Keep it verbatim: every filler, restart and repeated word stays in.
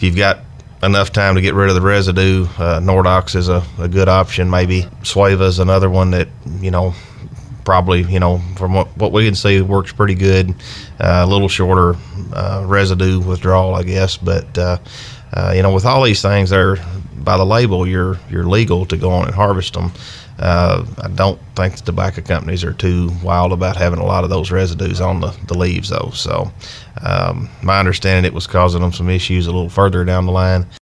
you've got enough time to get rid of the residue, uh, Nordox is a, a good option. Maybe Sueva is another one that, you know, probably, you know, from what, what we can see, works pretty good. Uh, a little shorter uh, residue withdrawal, I guess. But, uh, uh, you know, with all these things, they're, by the label, you're you're legal to go on and harvest them. Uh, I don't think the tobacco companies are too wild about having a lot of those residues on the, the leaves, though. So um, my understanding, it was causing them some issues a little further down the line.